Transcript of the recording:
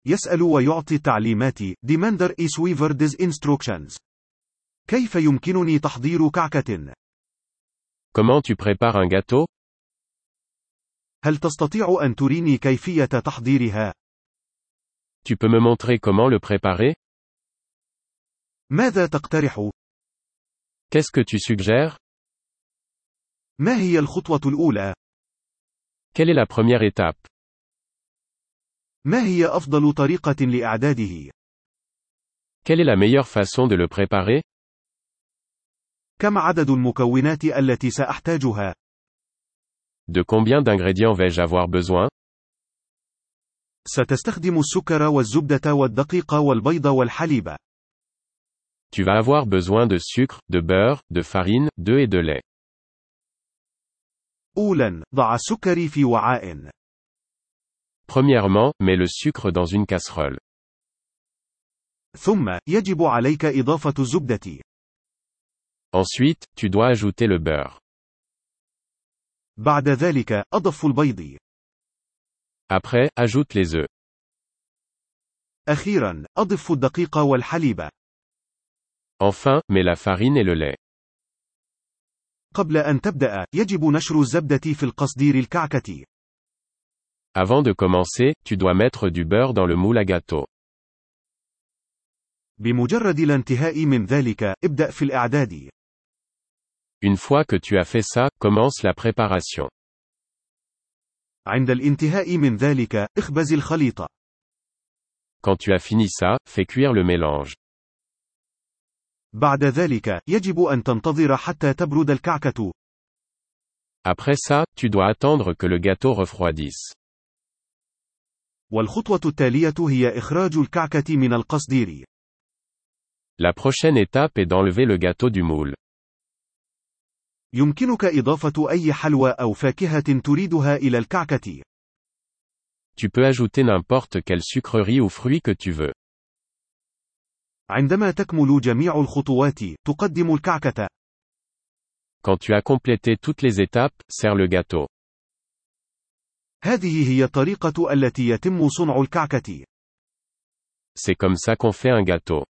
يسأل ويعطي التعليمات. Demander is Weaver des instructions. كيف يمكنني تحضير كعكة؟ Comment tu prépares un gâteau? هل تستطيع أن تريني كيفية تحضيرها؟ Tu peux me montrer comment le préparer? ماذا تقترح؟ Qu'est-ce que tu suggères? ما هي الخطوة الأولى؟ Quelle est la première étape? ما هي أفضل طريقة لإعداده؟ Quelle est la meilleure façon de le préparer? كم عدد المكونات التي سأحتاجها؟ De combien d'ingrédients vais-je avoir besoin? ستستخدم السكر والزبدة والدقيق والبيض والحليب. Tu vas avoir besoin de sucre, de beurre, de farine, d'œufs et de lait. أولاً، ضع السكر في وعاء. Premièrement, mets le sucre dans une casserole. ثم، يجب عليك إضافة الزبدة. Ensuite, tu dois ajouter le beurre. بعد ذلك، أضف البيض. Après, ajoute les œufs. أخيراً، أضف الدقيق والحليب. Enfin, mets la farine et le lait. قبل أن تبدأ، يجب نشر الزبدة في القصدير الكعكة. Avant de commencer, tu dois mettre du beurre dans le moule à gâteau. بمجرد الانتهاء من ذلك، ابدأ في الإعداد. Une fois que tu as fait ça, commence la préparation. عند الانتهاء من ذلك، اخبز الخليط. Quand tu as fini ça, fais cuire le mélange. بعد ذلك، يجب أن تنتظر حتى تبرد الكعكة. Après ça, tu dois attendre que le gâteau refroidisse. والخطوة التالية هي إخراج الكعكة من القصدير. La prochaine étape est d'enlever le gâteau du moule. يمكنك إضافة أي حلوى أو فاكهة تريدها إلى الكعكة. Tu peux ajouter n'importe quelle sucrerie ou fruit que tu veux. عندما تكمل جميع الخطوات، تقدم الكعكة. Quand tu as complété toutes les étapes, sers le gâteau. هذه هي الطريقة التي يتم صنع الكعكة. C'est comme ça qu'on fait un gâteau.